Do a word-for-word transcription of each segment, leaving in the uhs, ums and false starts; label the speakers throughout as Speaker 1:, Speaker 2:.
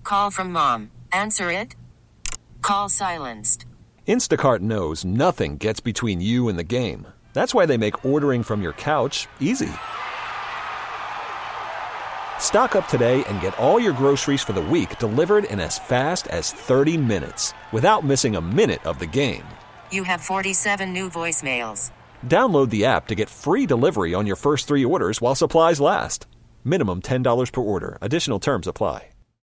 Speaker 1: Call from mom. Answer it. Call silenced.
Speaker 2: Instacart knows nothing gets between you and the game. That's why they make ordering from your couch easy. Stock up today and get all your groceries for the week delivered in as fast as thirty minutes without missing a minute of the game.
Speaker 1: You have forty-seven new voicemails.
Speaker 2: Download the app to get free delivery on your first three orders while supplies last. Minimum ten dollars per order. Additional terms apply.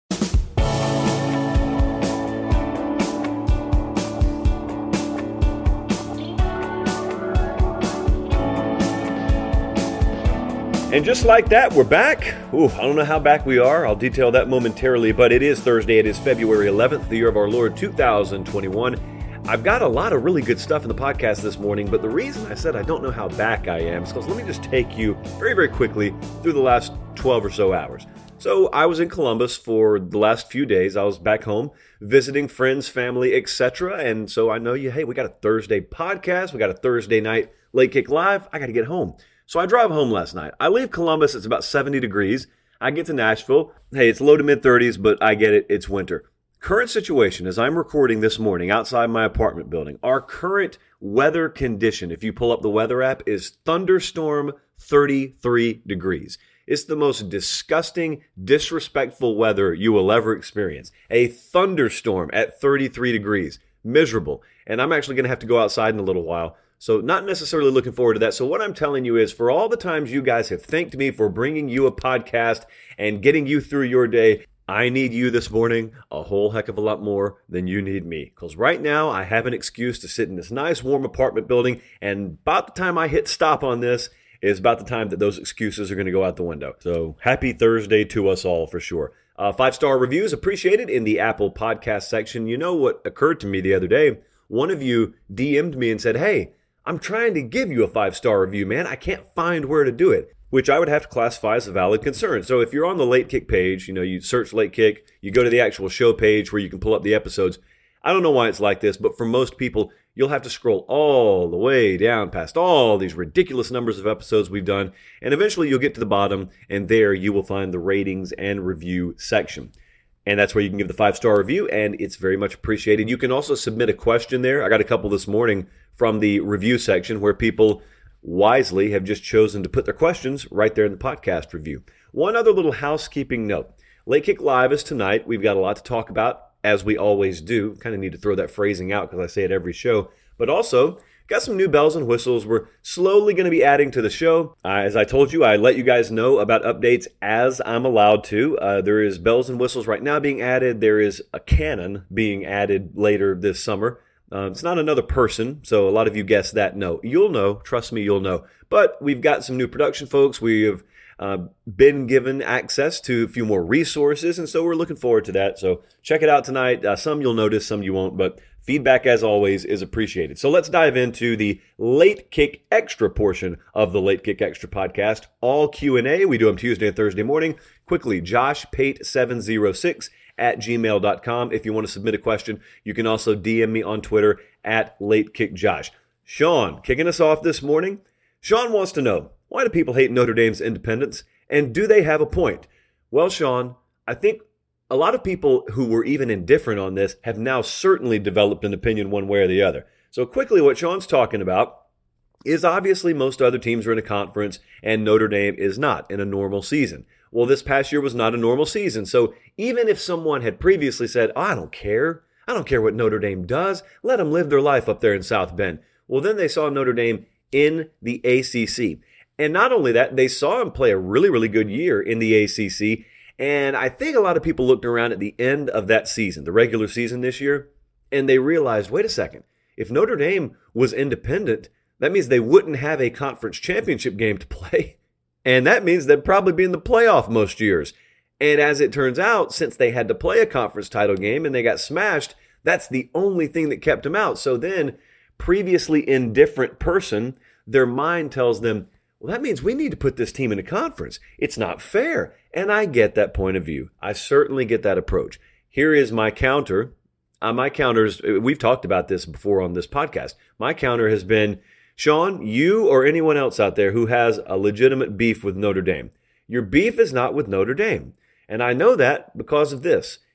Speaker 3: And just like that, we're back. Ooh, I don't know how back we are. I'll detail that momentarily, but it is Thursday. It is February eleventh, the year of our Lord, two thousand twenty-one. I've got a lot of really good stuff in the podcast this morning, but the reason I said I don't know how back I am is because let me just take you very, very quickly through the last twelve or so hours. So I was in Columbus for the last few days. I was back home visiting friends, family, et cetera. And so I know you, hey, we got a Thursday podcast. We got a Thursday night Late Kick Live. I got to get home. So I drive home last night. I leave Columbus. It's about seventy degrees. I get to Nashville. Hey, it's low to mid thirties, but I get it. It's winter. Current situation as I'm recording this morning outside my apartment building, our current weather condition, if you pull up the weather app, is thunderstorm thirty-three degrees. It's the most disgusting, disrespectful weather you will ever experience. A thunderstorm at thirty-three degrees. Miserable. And I'm actually going to have to go outside in a little while. So not necessarily looking forward to that. So what I'm telling you is for all the times you guys have thanked me for bringing you a podcast and getting you through your day, I need you this morning a whole heck of a lot more than you need me. Because right now I have an excuse to sit in this nice warm apartment building, and about the time I hit stop on this is about the time that those excuses are going to go out the window. So happy Thursday to us all for sure. Uh, five-star reviews appreciated in the Apple podcast section. You know what occurred to me the other day? One of you D M'd me and said, hey, I'm trying to give you a five-star review, man. I can't find where to do it, which I would have to classify as a valid concern. So if you're on the Late Kick page, you know, you search Late Kick, you go to the actual show page where you can pull up the episodes. I don't know why it's like this, but for most people, you'll have to scroll all the way down past all these ridiculous numbers of episodes we've done, and eventually you'll get to the bottom, and there you will find the ratings and review section. And that's where you can give the five-star review, and it's very much appreciated. You can also submit a question there. I got a couple this morning from the review section where people wisely have just chosen to put their questions right there in the podcast review. One other little housekeeping note. Late Kick Live is tonight. We've got a lot to talk about, as we always do. Kind of need to throw that phrasing out because I say it every show. But also, got some new bells and whistles we're slowly going to be adding to the show. Uh, as I told you, I let you guys know about updates as I'm allowed to. Uh, there is bells and whistles right now being added. There is a canon being added later this summer. Uh, it's not another person, so a lot of you guessed that. No, you'll know. Trust me, you'll know. But we've got some new production folks. We have uh, been given access to a few more resources, and so we're looking forward to that. So check it out tonight. Uh, some you'll notice, some you won't, but feedback, as always, is appreciated. So let's dive into the Late Kick Extra portion of the Late Kick Extra podcast. All Q and A. We do them Tuesday and Thursday morning. Quickly, Josh Pate seven oh six at gmail dot com. If you want to submit a question, you can also D M me on Twitter at LateKickJosh. Sean, kicking us off this morning. Sean wants to know, why do people hate Notre Dame's independence, and do they have a point? Well, Sean, I think a lot of people who were even indifferent on this have now certainly developed an opinion one way or the other. So quickly, what Sean's talking about is obviously most other teams are in a conference and Notre Dame is not in a normal season. Well, this past year was not a normal season. So even if someone had previously said, oh, I don't care, I don't care what Notre Dame does, let them live their life up there in South Bend. Well, then they saw Notre Dame in the A C C. And not only that, they saw him play a really, really good year in the A C C. And I think a lot of people looked around at the end of that season, the regular season this year, and they realized, wait a second, if Notre Dame was independent, that means they wouldn't have a conference championship game to play. And that means they'd probably be in the playoff most years. And as it turns out, since they had to play a conference title game and they got smashed, that's the only thing that kept them out. So then, previously indifferent person, their mind tells them, well, that means we need to put this team in a conference. It's not fair. And I get that point of view. I certainly get that approach. Here is my counter. Uh, my counters, we've talked about this before on this podcast. My counter has been, Sean, you or anyone else out there who has a legitimate beef with Notre Dame, your beef is not with Notre Dame. And I know that because of this.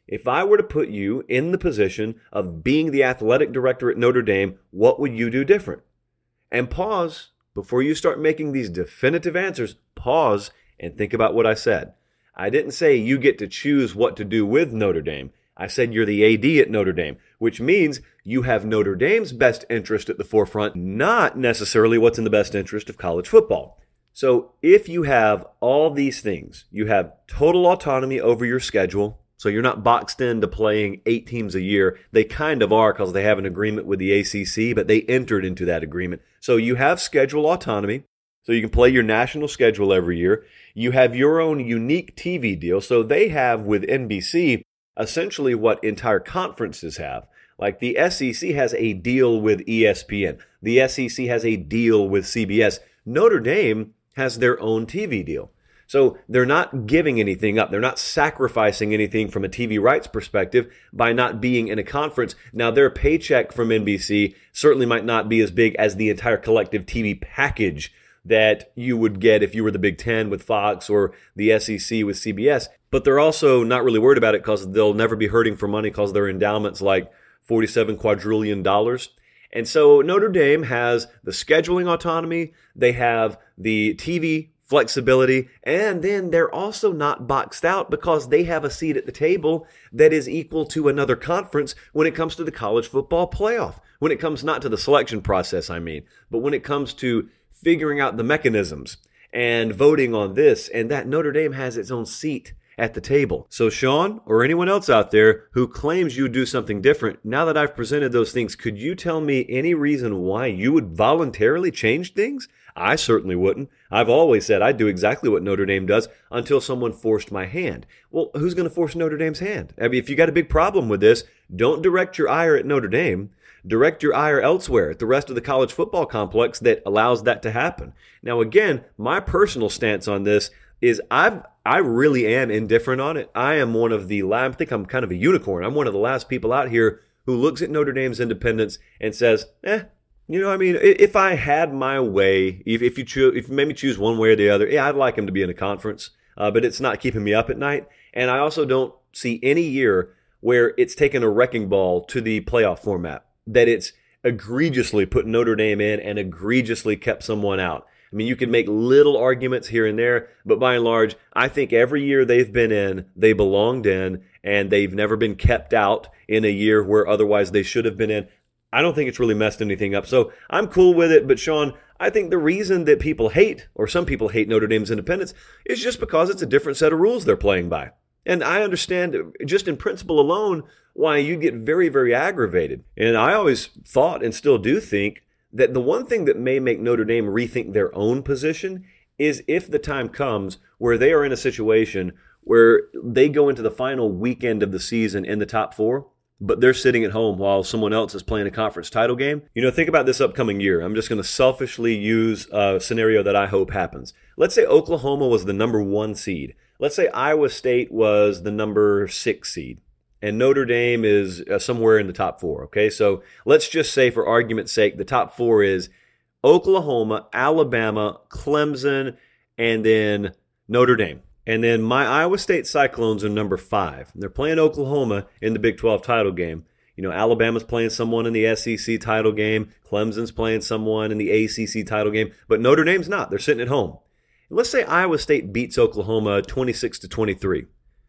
Speaker 3: If I were to put you in the position of being the athletic director at Notre Dame, what would you do different? And pause before you start making these definitive answers. Pause and think about what I said. I didn't say you get to choose what to do with Notre Dame. I said you're the A D at Notre Dame, which means you have Notre Dame's best interest at the forefront, not necessarily what's in the best interest of college football. So if you have all these things, you have total autonomy over your schedule, so you're not boxed into playing eight teams a year. They kind of are because they have an agreement with the A C C, but they entered into that agreement. So you have schedule autonomy, so you can play your national schedule every year. You have your own unique T V deal. So they have with N B C essentially what entire conferences have. Like the S E C has a deal with E S P N. The S E C has a deal with C B S. Notre Dame has their own T V deal. So they're not giving anything up. They're not sacrificing anything from a T V rights perspective by not being in a conference. Now, their paycheck from N B C certainly might not be as big as the entire collective T V package that you would get if you were the Big Ten with Fox or the S E C with C B S. But they're also not really worried about it because they'll never be hurting for money because their endowment's like forty-seven quadrillion dollars. And so Notre Dame has the scheduling autonomy. They have the T V flexibility, and then they're also not boxed out because they have a seat at the table that is equal to another conference when it comes to the college football playoff. When it comes not to the selection process, I mean, but when it comes to figuring out the mechanisms and voting on this and that, Notre Dame has its own seat at the table. So Sean, or anyone else out there who claims you do something different, now that I've presented those things, could you tell me any reason why you would voluntarily change things? I certainly wouldn't. I've always said I'd do exactly what Notre Dame does until someone forced my hand. Well, who's going to force Notre Dame's hand? I mean, if you got a big problem with this, don't direct your ire at Notre Dame. Direct your ire elsewhere at the rest of the college football complex that allows that to happen. Now, again, my personal stance on this is I've I really am indifferent on it. I am one of the, I think I'm kind of a unicorn. I'm one of the last people out here who looks at Notre Dame's independence and says, eh, you know, I mean, if I had my way, if, if you choose, if you made me choose one way or the other, yeah, I'd like him to be in a conference, uh, but it's not keeping me up at night. And I also don't see any year where it's taken a wrecking ball to the playoff format, that it's egregiously put Notre Dame in and egregiously kept someone out. I mean, you can make little arguments here and there, but by and large, I think every year they've been in, they belonged in, and they've never been kept out in a year where otherwise they should have been in. I don't think it's really messed anything up. So I'm cool with it. But Sean, I think the reason that people hate, or some people hate Notre Dame's independence, is just because it's a different set of rules they're playing by. And I understand just in principle alone why you'd get very, very aggravated. And I always thought and still do think that the one thing that may make Notre Dame rethink their own position is if the time comes where they are in a situation where they go into the final weekend of the season in the top four, but they're sitting at home while someone else is playing a conference title game. You know, think about this upcoming year. I'm just going to selfishly use a scenario that I hope happens. Let's say Oklahoma was the number one seed. Let's say Iowa State was the number six seed, and Notre Dame is uh, somewhere in the top four, okay? So let's just say, for argument's sake, the top four is Oklahoma, Alabama, Clemson, and then Notre Dame. And then my Iowa State Cyclones are number five. They're playing Oklahoma in the Big twelve title game. You know, Alabama's playing someone in the S E C title game. Clemson's playing someone in the A C C title game. But Notre Dame's not. They're sitting at home. Let's say Iowa State beats Oklahoma twenty-six to twenty-three.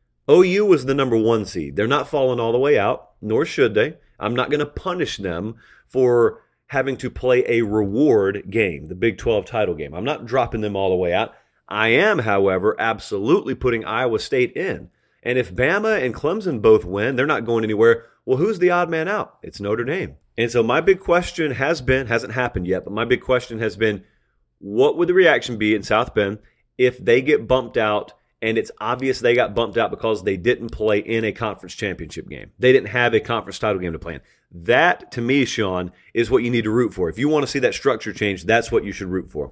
Speaker 3: O U was the number one seed. They're not falling all the way out, nor should they. I'm not going to punish them for having to play a reward game, the Big twelve title game. I'm not dropping them all the way out. I am, however, absolutely putting Iowa State in. And if Bama and Clemson both win, they're not going anywhere. Well, who's the odd man out? It's Notre Dame. And so my big question has been, hasn't happened yet, but my big question has been, what would the reaction be in South Bend if they get bumped out and it's obvious they got bumped out because they didn't play in a conference championship game? They didn't have a conference title game to play in. That, to me, Sean, is what you need to root for. If you want to see that structure change, that's what you should root for.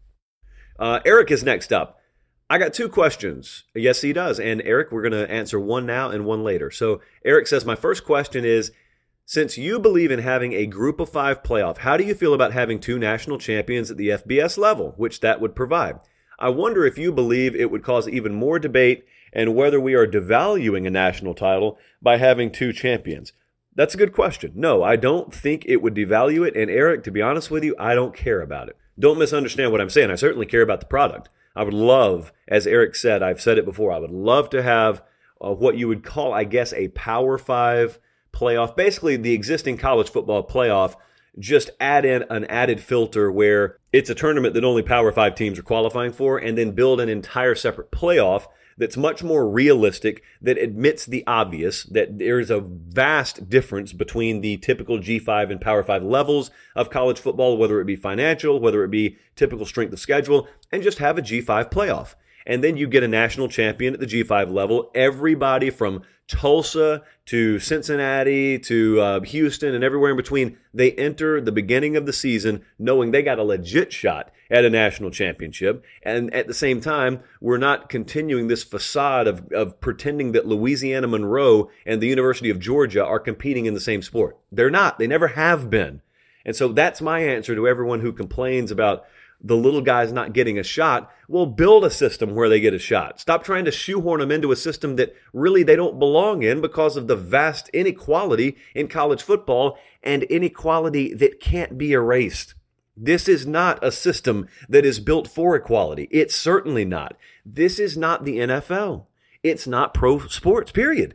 Speaker 3: Uh, Eric is next up. I got two questions. Yes, he does. And Eric, we're going to answer one now and one later. So Eric says, my first question is, since you believe in having a group of five playoff, how do you feel about having two national champions at the F B S level, which that would provide? I wonder if you believe it would cause even more debate and whether we are devaluing a national title by having two champions. That's a good question. No, I don't think it would devalue it. And Eric, to be honest with you, I don't care about it. Don't misunderstand what I'm saying. I certainly care about the product. I would love, as Eric said, I've said it before, I would love to have uh, what you would call, I guess, a Power Five playoff. Basically, the existing college football playoff, just add in an added filter where it's a tournament that only Power Five teams are qualifying for, and then build an entire separate playoff that's much more realistic, that admits the obvious, that there's a vast difference between the typical G five and Power five levels of college football, whether it be financial, whether it be typical strength of schedule, and just have a G five playoff. And then you get a national champion at the G five level. Everybody from Tulsa to Cincinnati to uh, Houston and everywhere in between, they enter the beginning of the season knowing they got a legit shot at a national championship. And at the same time, we're not continuing this facade of, of pretending that Louisiana Monroe and the University of Georgia are competing in the same sport. They're not. They never have been. And so that's my answer to everyone who complains about the little guys not getting a shot. Well, build a system where they get a shot. Stop trying to shoehorn them into a system that really they don't belong in because of the vast inequality in college football and inequality that can't be erased. This is not a system that is built for equality. It's certainly not. This is not the N F L. It's not pro sports, period.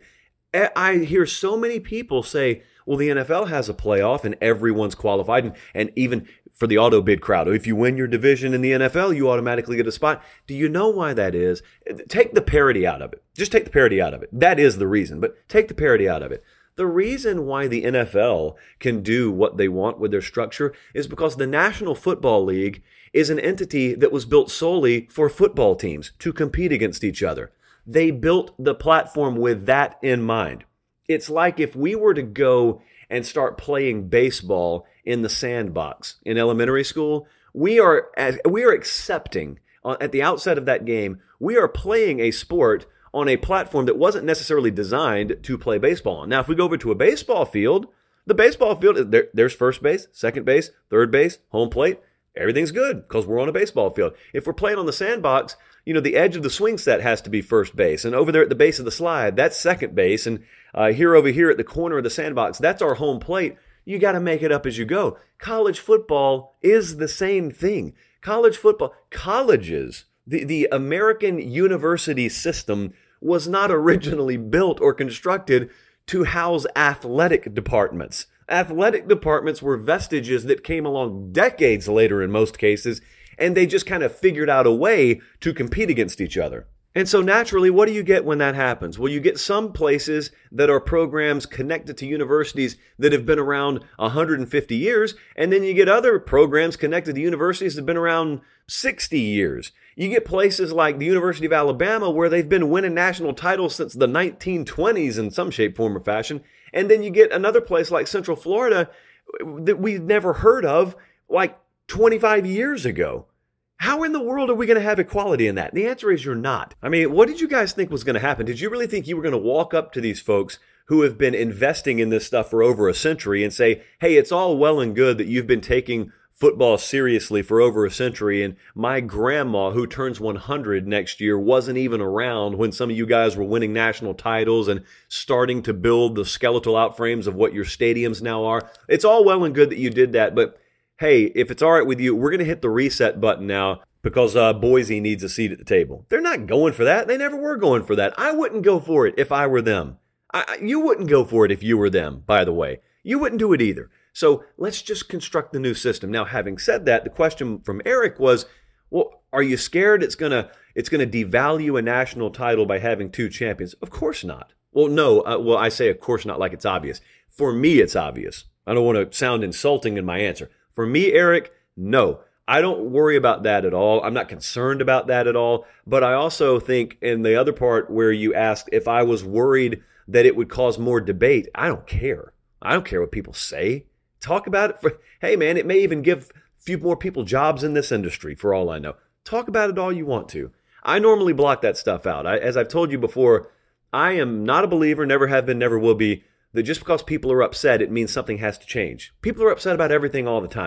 Speaker 3: I hear so many people say, well, the N F L has a playoff and everyone's qualified. And, and even for the auto bid crowd, if you win your division in the N F L, you automatically get a spot. Do you know why that is? Take the parity out of it. Just take the parity out of it. That is the reason, but take the parity out of it. The reason why the N F L can do what they want with their structure is because the National Football League is an entity that was built solely for football teams to compete against each other. They built the platform with that in mind. It's like if we were to go and start playing baseball in the sandbox in elementary school, we are we are accepting at the outset of that game, we are playing a sport on a platform that wasn't necessarily designed to play baseball on. Now, if we go over to a baseball field, the baseball field, there, there's first base, second base, third base, home plate. Everything's good because we're on a baseball field. If we're playing on the sandbox, you know, the edge of the swing set has to be first base. And over there at the base of the slide, that's second base. And uh, here over here at the corner of the sandbox, that's our home plate. You got to make it up as you go. College football is the same thing. College football, colleges, the, the American university system was not originally built or constructed to house athletic departments. Athletic departments were vestiges that came along decades later in most cases, and they just kind of figured out a way to compete against each other. And so naturally, what do you get when that happens? Well, you get some places that are programs connected to universities that have been around one hundred fifty years, and then you get other programs connected to universities that have been around sixty years. You get places like the University of Alabama where they've been winning national titles since the nineteen twenties in some shape, form, or fashion. And then you get another place like Central Florida that we've never heard of like twenty-five years ago. How in the world are we going to have equality in that? And the answer is you're not. I mean, what did you guys think was going to happen? Did you really think you were going to walk up to these folks who have been investing in this stuff for over a century and say, hey, it's all well and good that you've been taking football seriously for over a century, and my grandma, who turns one hundred next year, wasn't even around when some of you guys were winning national titles and starting to build the skeletal outframes of what your stadiums now are. It's all well and good that you did that, but hey, if it's all right with you, we're going to hit the reset button now because uh, Boise needs a seat at the table. They're not going for that. They never were going for that. I wouldn't go for it if I were them. I, you wouldn't go for it if you were them, by the way. You wouldn't do it either. So let's just construct the new system. Now, having said that, the question from Eric was, well, are you scared it's going to it's going to devalue a national title by having two champions? Of course not. Well, no. Uh, well, I say of course not like it's obvious. For me, it's obvious. I don't want to sound insulting in my answer. For me, Eric, no. I don't worry about that at all. I'm not concerned about that at all. But I also think in the other part where you asked if I was worried that it would cause more debate, I don't care. I don't care what people say. Talk about it for, hey man, it may even give a few more people jobs in this industry for all I know. Talk about it all you want to. I normally block that stuff out. I, as I've told you before, I am not a believer, never have been, never will be, that just because people are upset, it means something has to change. People are upset about everything all the time.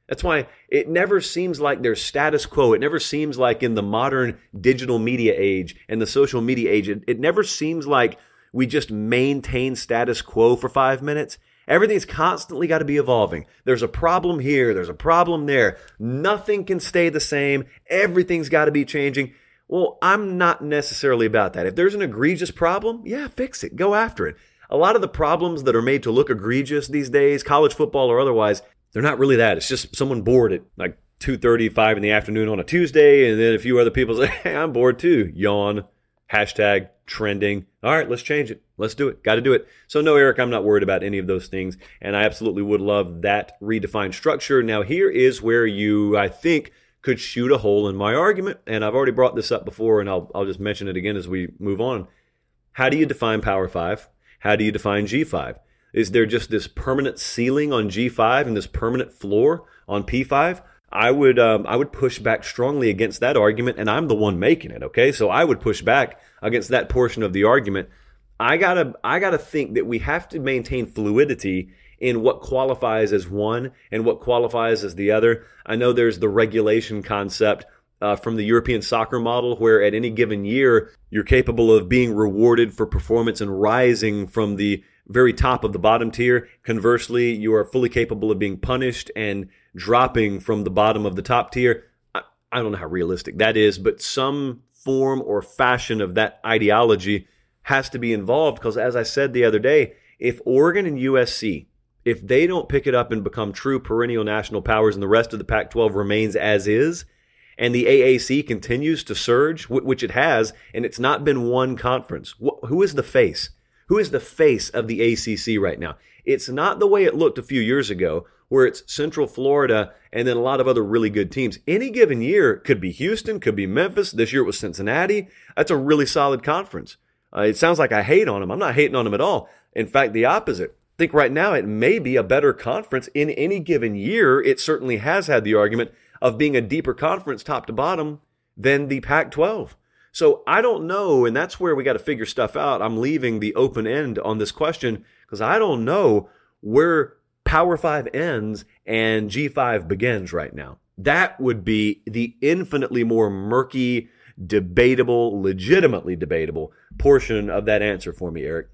Speaker 3: That's why it never seems like there's status quo. It never seems like in the modern digital media age and the social media age, it, it never seems like we just maintain status quo for five minutes. Everything's constantly got to be evolving. There's a problem here. There's a problem there. Nothing can stay the same. Everything's got to be changing. Well, I'm not necessarily about that. If there's an egregious problem, yeah, fix it. Go after it. A lot of the problems that are made to look egregious these days, college football or otherwise, they're not really that. It's just someone bored at like two thirty, five in the afternoon on a Tuesday, and then a few other people say, hey, I'm bored too. Yawn. Hashtag trending. All right, let's change it. Let's do it. Got to do it. So no, Eric, I'm not worried about any of those things, and I absolutely would love that redefined structure. Now, here is where you, I think, could shoot a hole in my argument, and I've already brought this up before, and I'll, I'll just mention it again as we move on. How do you define Power five? How do you define G five? Is there just this permanent ceiling on G five and this permanent floor on P five? I would um, I would push back strongly against that argument, and I'm the one making it, okay? So I would push back against that portion of the argument. I gotta I gotta think that we have to maintain fluidity in what qualifies as one and what qualifies as the other. I know there's the regulation concept uh, from the European soccer model where at any given year you're capable of being rewarded for performance and rising from the very top of the bottom tier. Conversely, you are fully capable of being punished and dropping from the bottom of the top tier. I, I don't know how realistic that is, but some form or fashion of that ideology has to be involved because, as I said the other day, if Oregon and U S C, if they don't pick it up and become true perennial national powers and the rest of the Pac twelve remains as is, and the A A C continues to surge, which it has, and it's not been one conference, who is the face? Who is the face of the A C C right now? It's not the way it looked a few years ago, where it's Central Florida and then a lot of other really good teams. Any given year, could be Houston, could be Memphis. This year it was Cincinnati. That's a really solid conference. Uh, it sounds like I hate on them. I'm not hating on them at all. In fact, the opposite. I think right now it may be a better conference in any given year. It certainly has had the argument of being a deeper conference top to bottom than the Pac twelve. So I don't know, and that's where we got to figure stuff out. I'm leaving the open end on this question because I don't know where Power five ends and G five begins right now. That would be the infinitely more murky, debatable, legitimately debatable portion of that answer for me, Eric.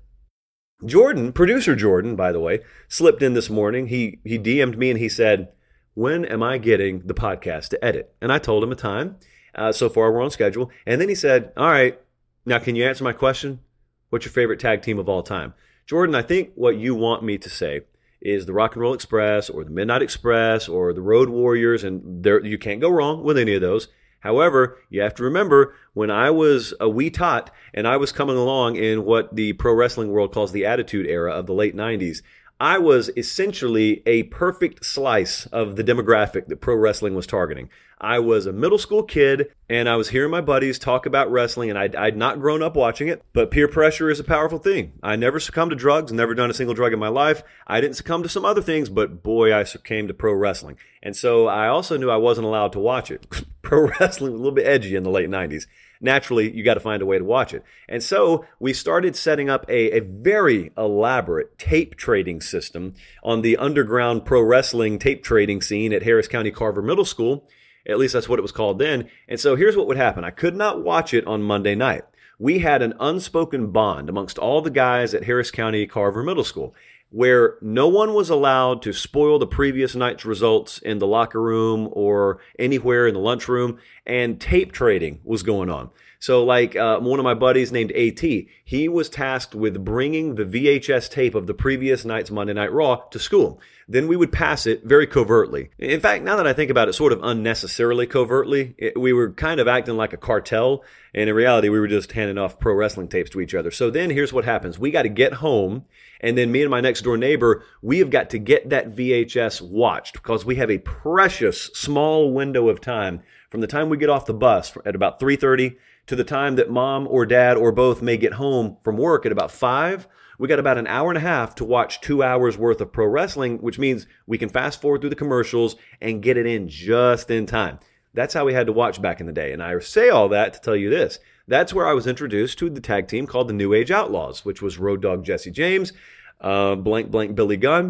Speaker 3: Jordan, producer Jordan, by the way, slipped in this morning. He he D M'd me and he said, when am I getting the podcast to edit? And I told him a time. Uh, so far, we're on schedule. And then he said, all right, now can you answer my question? What's your favorite tag team of all time? Jordan, I think what you want me to say is the Rock and Roll Express or the Midnight Express or the Road Warriors, and there you can't go wrong with any of those. However, you have to remember, when I was a wee tot and I was coming along in what the pro wrestling world calls the Attitude Era of the late nineties, I was essentially a perfect slice of the demographic that pro wrestling was targeting. I was a middle school kid, and I was hearing my buddies talk about wrestling, and I'd, I'd not grown up watching it, but peer pressure is a powerful thing. I never succumbed to drugs, never done a single drug in my life. I didn't succumb to some other things, but boy, I succumbed to pro wrestling. And so I also knew I wasn't allowed to watch it. Pro wrestling was a little bit edgy in the late nineties. Naturally, you got to find a way to watch it. And so we started setting up a, a very elaborate tape trading system on the underground pro wrestling tape trading scene at Harris County Carver Middle School. At least that's what it was called then. And so here's what would happen. I could not watch it on Monday night. We had an unspoken bond amongst all the guys at Harris County Carver Middle School, where no one was allowed to spoil the previous night's results in the locker room or anywhere in the lunchroom, and tape trading was going on. So like uh, one of my buddies named A T, he was tasked with bringing the V H S tape of the previous night's Monday Night Raw to school. Then we would pass it very covertly. In fact, now that I think about it, sort of unnecessarily covertly, it, we were kind of acting like a cartel, and in reality, we were just handing off pro wrestling tapes to each other. So then here's what happens. We got to get home, and then me and my next door neighbor, we have got to get that V H S watched because we have a precious small window of time from the time we get off the bus at about three thirty to the time that mom or dad or both may get home from work at about five. We got about an hour and a half to watch two hours worth of pro wrestling, which means we can fast forward through the commercials and get it in just in time. That's how we had to watch back in the day. And I say all that to tell you this. That's where I was introduced to the tag team called the New Age Outlaws, which was Road Dogg Jesse James, uh, blank blank Billy Gunn.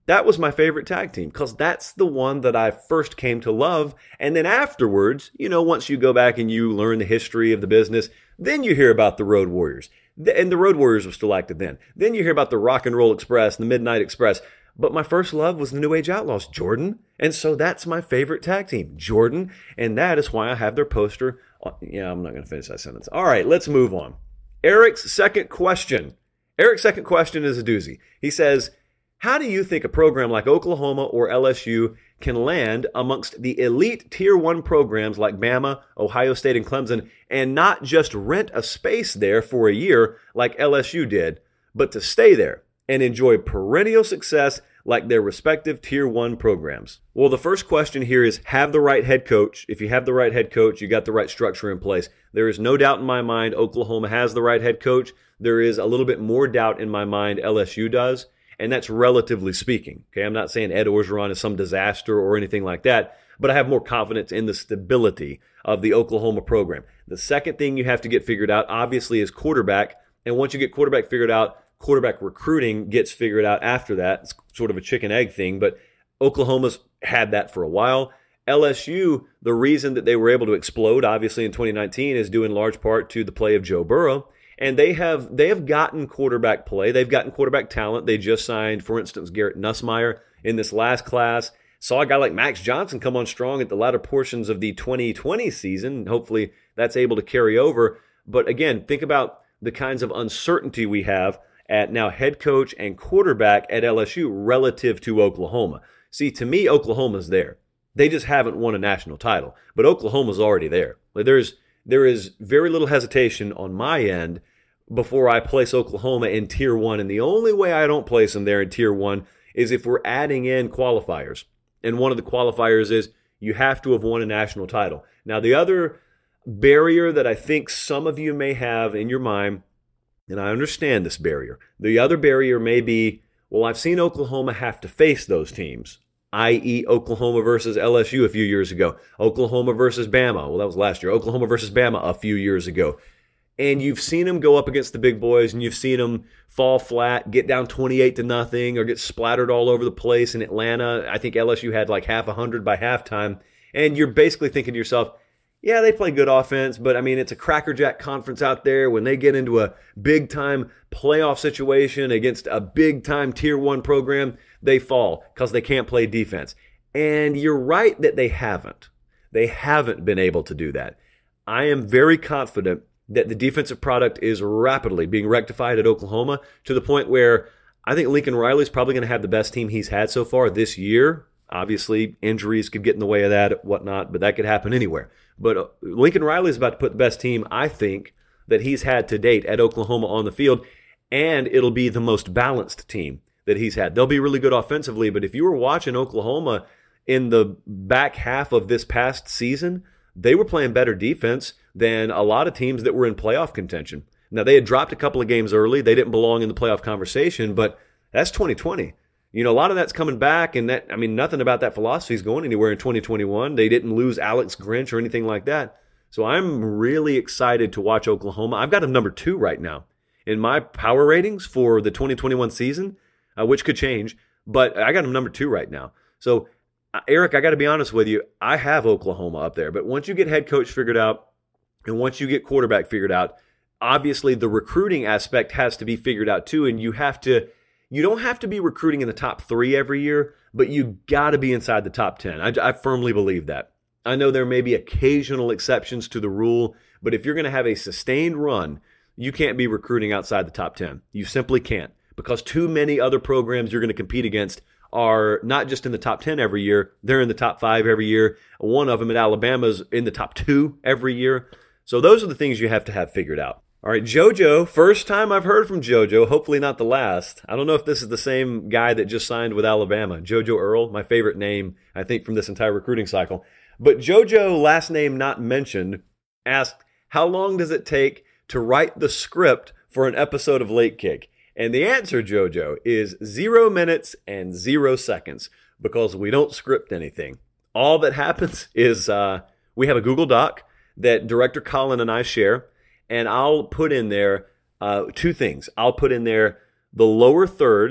Speaker 3: that was my favorite tag team because that's the one that I first came to love. And then afterwards, you know, once you go back and you learn the history of the business, then you hear about the Road Warriors. And the Road Warriors were still active then. Then you hear about the Rock and Roll Express and the Midnight Express. But my first love was the New Age Outlaws, Jordan. And so that's my favorite tag team, Jordan. And that is why I have their poster. Yeah, I'm not going to finish that sentence. All right, let's move on. Eric's second question. Eric's second question is a doozy. He says, how do you think a program like Oklahoma or L S U can land amongst the elite Tier one programs like Bama, Ohio State, and Clemson, and not just rent a space there for a year like L S U did, but to stay there and enjoy perennial success like their respective Tier one programs? Well, the first question here is have the right head coach. If you have the right head coach, you got the right structure in place. There is no doubt in my mind Oklahoma has the right head coach. There is a little bit more doubt in my mind L S U does, and that's relatively speaking. Okay, I'm not saying Ed Orgeron is some disaster or anything like that, but I have more confidence in the stability of the Oklahoma program. The second thing you have to get figured out, obviously, is quarterback, and once you get quarterback figured out, quarterback recruiting gets figured out after that. It's sort of a chicken-egg thing, but Oklahoma's had that for a while. L S U, the reason that they were able to explode, obviously, in twenty nineteen is due in large part to the play of Joe Burrow, and they have they have gotten quarterback play. They've gotten quarterback talent. They just signed, for instance, Garrett Nussmeier in this last class. Saw a guy like Max Johnson come on strong at the latter portions of the twenty twenty season. Hopefully, that's able to carry over. But again, think about the kinds of uncertainty we have at now head coach and quarterback at L S U relative to Oklahoma. See, to me, Oklahoma's there. They just haven't won a national title, but Oklahoma's already there. Like there's there is very little hesitation on my end before I place Oklahoma in Tier one, and the only way I don't place them there in Tier one is if we're adding in qualifiers. And one of the qualifiers is you have to have won a national title. Now, the other barrier that I think some of you may have in your mind, and I understand this barrier. The other barrier may be, well, I've seen Oklahoma have to face those teams, that is. Oklahoma versus L S U a few years ago, Oklahoma versus Bama. Well, that was last year. Oklahoma versus Bama a few years ago. And you've seen them go up against the big boys, and you've seen them fall flat, get down twenty-eight to nothing, or get splattered all over the place in Atlanta. I think L S U had like half a hundred by halftime. And you're basically thinking to yourself, yeah, they play good offense, but I mean, it's a crackerjack conference out there. When they get into a big-time playoff situation against a big-time Tier one program, they fall because they can't play defense. And you're right that they haven't. They haven't been able to do that. I am very confident that the defensive product is rapidly being rectified at Oklahoma to the point where I think Lincoln Riley's probably going to have the best team he's had so far this year. Obviously, injuries could get in the way of that, whatnot, but that could happen anywhere. But Lincoln Riley is about to put the best team, I think, that he's had to date at Oklahoma on the field, and it'll be the most balanced team that he's had. They'll be really good offensively, but if you were watching Oklahoma in the back half of this past season, they were playing better defense than a lot of teams that were in playoff contention. Now, they had dropped a couple of games early. They didn't belong in the playoff conversation, but that's twenty twenty. You know, a lot of that's coming back, and that, I mean, nothing about that philosophy is going anywhere in twenty twenty-one. They didn't lose Alex Grinch or anything like that. So I'm really excited to watch Oklahoma. I've got them number two right now in my power ratings for the twenty twenty-one season, uh, which could change, but I got them number two right now. So, uh, Eric, I got to be honest with you. I have Oklahoma up there, but once you get head coach figured out and once you get quarterback figured out, obviously the recruiting aspect has to be figured out too, and you have to You don't have to be recruiting in the top three every year, but you got to be inside the top ten. I, I firmly believe that. I know there may be occasional exceptions to the rule, but if you're going to have a sustained run, you can't be recruiting outside the top ten. You simply can't, because too many other programs you're going to compete against are not just in the top ten every year, they're in the top five every year. One of them at Alabama is in the top two every year. So those are the things you have to have figured out. All right, JoJo, first time I've heard from JoJo, hopefully not the last. I don't know if this is the same guy that just signed with Alabama. JoJo Earl, my favorite name, I think, from this entire recruiting cycle. But JoJo, last name not mentioned, asked, how long does it take to write the script for an episode of Late Kick? And the answer, JoJo, is zero minutes and zero seconds, because we don't script anything. All that happens is uh, we have a Google Doc that Director Colin and I share, and I'll put in there uh, two things. I'll put in there the lower thirds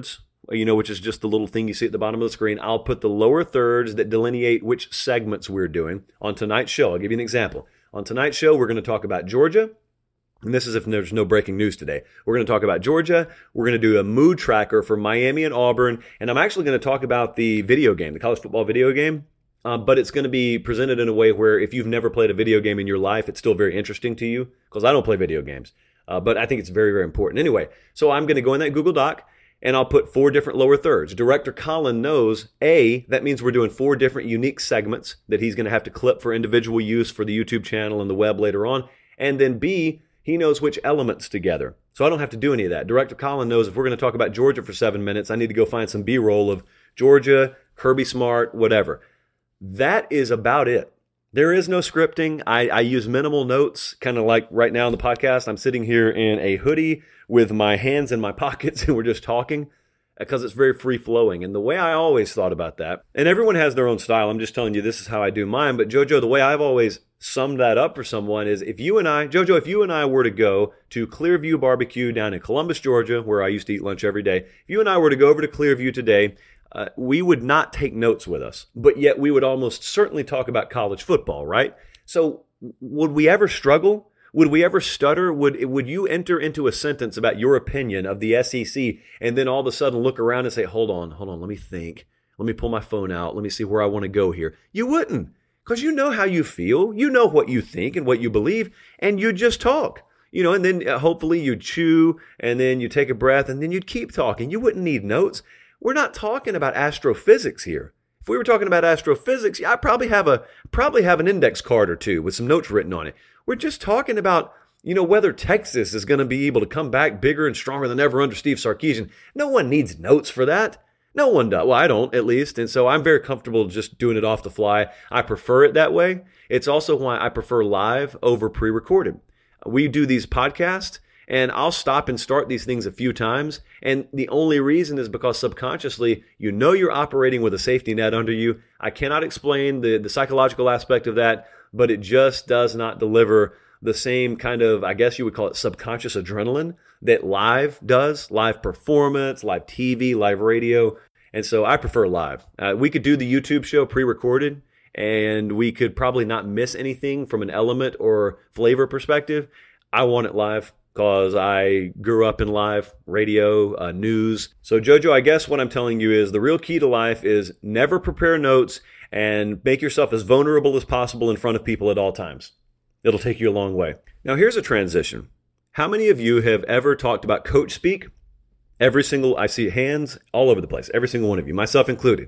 Speaker 3: you know, which is just the little thing you see at the bottom of the screen. I'll put the lower thirds that delineate which segments we're doing. On tonight's show, I'll give you an example. On tonight's show, we're going to talk about Georgia. And this is if there's no breaking news today. We're going to talk about Georgia. We're going to do a mood tracker for Miami and Auburn. And I'm actually going to talk about the video game, the college football video game. Uh, but it's going to be presented in a way where if you've never played a video game in your life, it's still very interesting to you. Because I don't play video games. Uh, but I think it's very, very important. Anyway, so I'm going to go in that Google Doc and I'll put four different lower thirds. Director Colin knows, A, that means we're doing four different unique segments that he's going to have to clip for individual use for the YouTube channel and the web later on. And then B, he knows which elements together. So I don't have to do any of that. Director Colin knows if we're going to talk about Georgia for seven minutes, I need to go find some B-roll of Georgia, Kirby Smart, whatever. That is about it. There is no scripting. I, I use minimal notes, kind of like right now in the podcast. I'm sitting here in a hoodie with my hands in my pockets and we're just talking because it's very free-flowing. And the way I always thought about that, and everyone has their own style. I'm just telling you this is how I do mine. But JoJo, the way I've always summed that up for someone is if you and I, JoJo, if you and I were to go to Clearview Barbecue down in Columbus, Georgia, where I used to eat lunch every day, if you and I were to go over to Clearview today, uh, we would not take notes with us, but yet we would almost certainly talk about college football, right? So would we ever struggle? Would we ever stutter? Would would you enter into a sentence about your opinion of the S E C and then all of a sudden look around and say, hold on, hold on, let me think. Let me pull my phone out. Let me see where I want to go here. You wouldn't. Because you know how you feel, you know what you think and what you believe, and you just talk. You know, and then hopefully you'd chew, and then you take a breath, and then you'd keep talking. You wouldn't need notes. We're not talking about astrophysics here. If we were talking about astrophysics, I probably have a probably have an index card or two with some notes written on it. We're just talking about, you know, whether Texas is going to be able to come back bigger and stronger than ever under Steve Sarkisian. No one needs notes for that. No one does. Well, I don't, at least. And so I'm very comfortable just doing it off the fly. I prefer it that way. It's also why I prefer live over pre-recorded. We do these podcasts, and I'll stop and start these things a few times. And the only reason is because subconsciously, you know you're operating with a safety net under you. I cannot explain the, the psychological aspect of that, but it just does not deliver the same kind of, I guess you would call it subconscious adrenaline that live does, live performance, live T V, live radio. And so I prefer live. Uh, we could do the YouTube show pre-recorded, and we could probably not miss anything from an element or flavor perspective. I want it live because I grew up in live radio, uh, news. So JoJo, I guess what I'm telling you is the real key to life is never prepare notes and make yourself as vulnerable as possible in front of people at all times. It'll take you a long way. Now here's a transition. How many of you have ever talked about coach speak? Every single, I see hands all over the place. Every single one of you, myself included.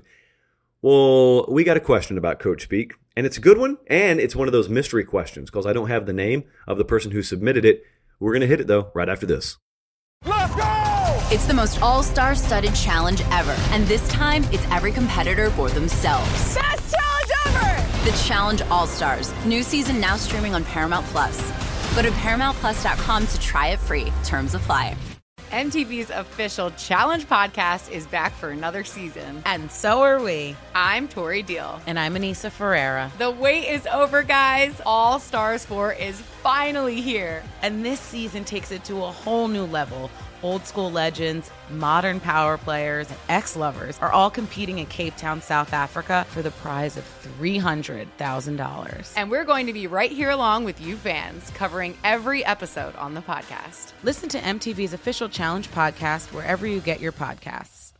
Speaker 3: Well, we got a question about coach speak, and it's a good one, and it's one of those mystery questions because I don't have the name of the person who submitted it. We're going to hit it, though, right after this.
Speaker 4: Let's go! It's the most all-star studded challenge ever, and this time, it's every competitor for themselves.
Speaker 5: Best challenge ever!
Speaker 4: The Challenge All-Stars. New season now streaming on Paramount Plus. Go to paramount plus dot com to try it free. Terms apply.
Speaker 5: M T V's official Challenge podcast is back for another season.
Speaker 6: And so are we.
Speaker 5: I'm Tori Deal.
Speaker 6: And I'm Anissa Ferreira.
Speaker 5: The wait is over, guys. All Stars four is finally here.
Speaker 6: And this season takes it to a whole new level. Old school legends, modern power players, and ex-lovers are all competing in Cape Town, South Africa for the prize of three hundred thousand dollars.
Speaker 5: And we're going to be right here along with you fans, covering every episode on the podcast.
Speaker 6: Listen to M T V's official Challenge podcast wherever you get your podcasts.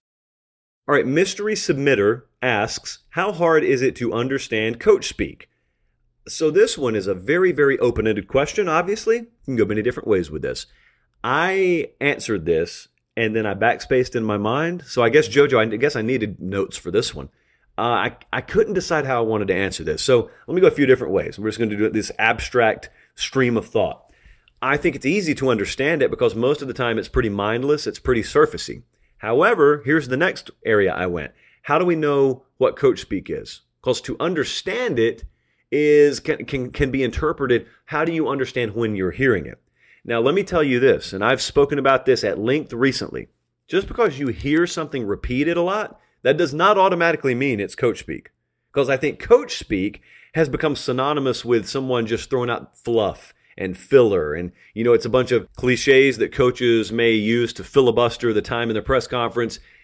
Speaker 3: All right, mystery submitter asks, how hard is it to understand coach speak? So this one is a very, very open-ended question, obviously. You can go many different ways with this. I answered this, and then I backspaced in my mind. So I guess, JoJo, I guess I needed notes for this one. Uh, I, I couldn't decide how I wanted to answer this. So let me go a few different ways. We're just going to do this abstract stream of thought. I think it's easy to understand it because most of the time it's pretty mindless. It's pretty surfacey. However, here's the next area I went. How do we know what coach speak is? Because to understand it is can, can, can be interpreted. How do you understand when you're hearing it? Now, let me tell you this, and I've spoken about this at length recently. Just because you hear something repeated a lot, that does not automatically mean it's coach speak. Because I think coach speak has become synonymous with someone just throwing out fluff and filler. And, you know, it's a bunch of cliches that coaches may use to filibuster the time in their press conference.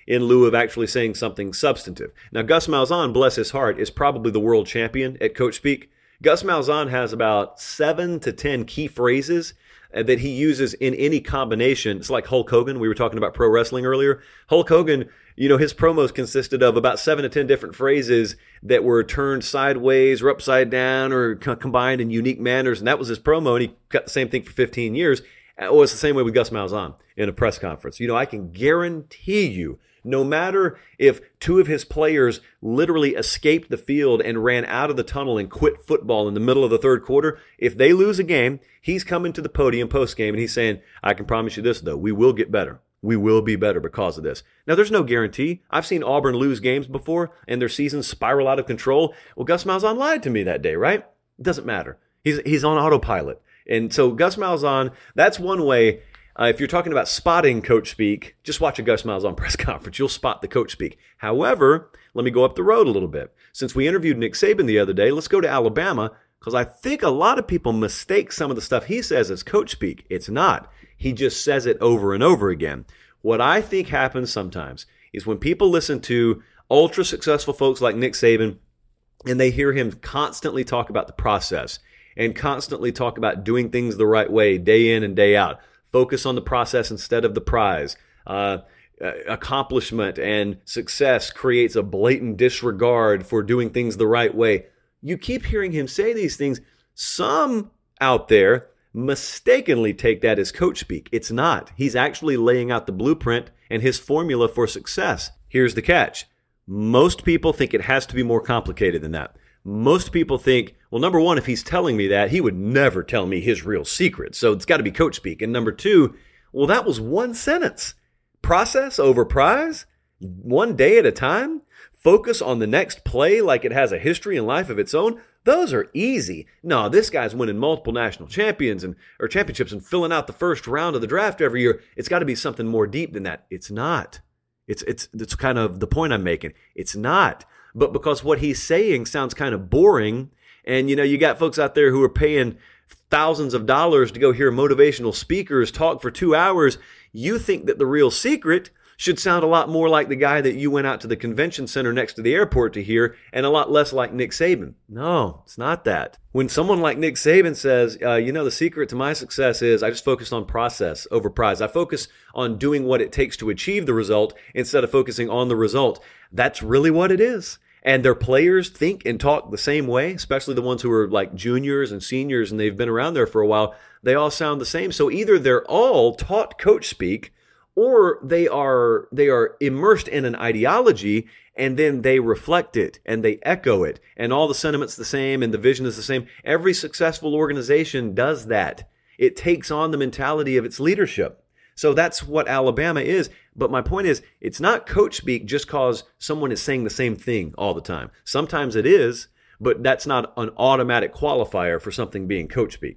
Speaker 3: in lieu of actually saying something substantive. Now, Gus Malzahn, bless his heart, is probably the world champion at coach speak. Gus Malzahn has about seven to ten key phrases that he uses in any combination. It's like Hulk Hogan. We were talking about pro wrestling earlier. Hulk Hogan, you know, his promos consisted of about seven to ten different phrases that were turned sideways or upside down or co- combined in unique manners. And that was his promo. And he cut the same thing for fifteen years. Oh, it's the same way with Gus Malzahn in a press conference. You know, I can guarantee you, no matter if two of his players literally escaped the field and ran out of the tunnel and quit football in the middle of the third quarter, if they lose a game, he's coming to the podium post-game and he's saying, I can promise you this, though, we will get better. We will be better because of this. Now, there's no guarantee. I've seen Auburn lose games before and their seasons spiral out of control. Well, Gus Malzahn lied to me that day, right? It doesn't matter. He's, he's on autopilot. And so Gus Malzahn, that's one way. Uh, if you're talking about spotting coach speak, just watch a Gus Malzahn press conference. You'll spot the coach speak. However, let me go up the road a little bit. Since we interviewed Nick Saban the other day, let's go to Alabama, because I think a lot of people mistake some of the stuff he says as coach speak. It's not. He just says it over and over again. What I think happens sometimes is when people listen to ultra successful folks like Nick Saban and they hear him constantly talk about the process and constantly talk about doing things the right way day in and day out. Focus on the process instead of the prize. Uh, accomplishment and success creates a blatant disregard for doing things the right way. You keep hearing him say these things. Some out there mistakenly take that as coach speak. It's not. He's actually laying out the blueprint and his formula for success. Here's the catch. Most people think it has to be more complicated than that. Most people think, well, number one, if he's telling me that, he would never tell me his real secret. So it's got to be coach speak. And number two, well, that was one sentence. Process over prize, one day at a time, focus on the next play like it has a history and life of its own. Those are easy. No, this guy's winning multiple national champions and or championships and filling out the first round of the draft every year. It's got to be something more deep than that. It's not. It's it's it's kind of the point I'm making. It's not. But because what he's saying sounds kind of boring, and you know, you got folks out there who are paying thousands of dollars to go hear motivational speakers talk for two hours, you think that the real secret should sound a lot more like the guy that you went out to the convention center next to the airport to hear, and a lot less like Nick Saban. No, it's not that. When someone like Nick Saban says, uh, you know, the secret to my success is I just focused on process over prize. I focus on doing what it takes to achieve the result instead of focusing on the result. That's really what it is. And their players think and talk the same way, especially the ones who are like juniors and seniors and they've been around there for a while. They all sound the same. So either they're all taught coach speak, or they are they are immersed in an ideology and then they reflect it and they echo it and all the sentiment's the same and the vision is the same. Every successful organization does that. It takes on the mentality of its leadership. So that's what Alabama is. But my point is, it's not coach speak just because someone is saying the same thing all the time. Sometimes it is, but that's not an automatic qualifier for something being coach speak.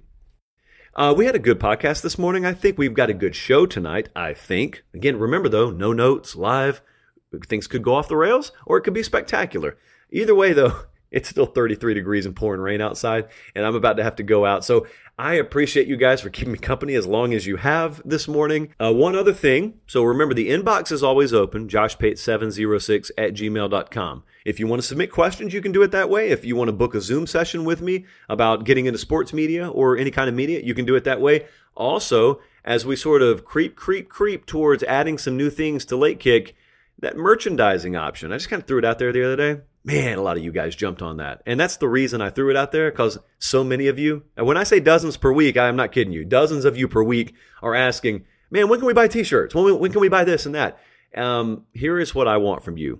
Speaker 3: Uh, we had a good podcast this morning. I think we've got a good show tonight, I think. Again, remember though, no notes, live. Things could go off the rails or it could be spectacular. Either way though, it's still thirty-three degrees and pouring rain outside, and I'm about to have to go out. So I appreciate you guys for keeping me company as long as you have this morning. Uh, one other thing. So remember, the inbox is always open, josh pate seven oh six at gmail dot com. If you want to submit questions, you can do it that way. If you want to book a Zoom session with me about getting into sports media or any kind of media, you can do it that way. Also, as we sort of creep, creep, creep towards adding some new things to Late Kick, that merchandising option, I just kind of threw it out there the other day. Man, a lot of you guys jumped on that. And that's the reason I threw it out there, because so many of you, and when I say dozens per week, I'm not kidding you, dozens of you per week are asking, man, when can we buy t-shirts? When, when can we buy this and that? Um, here is what I want from you.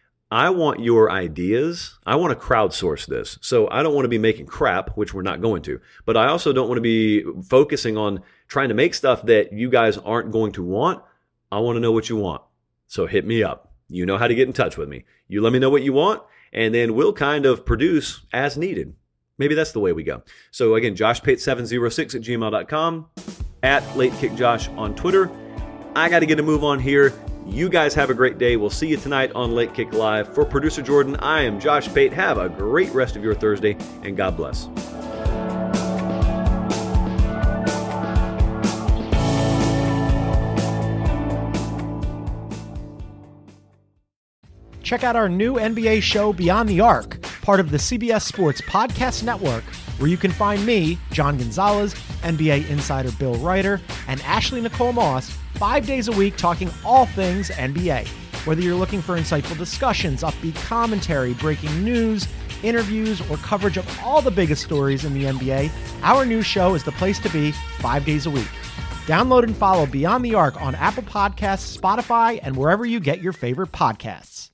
Speaker 3: I want your ideas. I want to crowdsource this. So I don't want to be making crap, which we're not going to. But I also don't want to be focusing on trying to make stuff that you guys aren't going to want. I want to know what you want. So hit me up. You know how to get in touch with me. You let me know what you want, and then we'll kind of produce as needed. Maybe that's the way we go. So again, josh pate seven oh six at gmail dot com, at LateKickJosh on Twitter. I got to get a move on here. You guys have a great day. We'll see you tonight on Late Kick Live. For producer Jordan, I am Josh Pate. Have a great rest of your Thursday, and God bless.
Speaker 7: check out our new N B A show Beyond the Arc, part of the C B S Sports Podcast Network, where you can find me, John Gonzalez, N B A insider Bill Ryder, and Ashley Nicole Moss, five days a week talking all things N B A. Whether you're looking for insightful discussions, upbeat commentary, breaking news, interviews, or coverage of all the biggest stories in the N B A, our new show is the place to be five days a week. Download and follow Beyond the Arc on Apple Podcasts, Spotify, and wherever you get your favorite podcasts.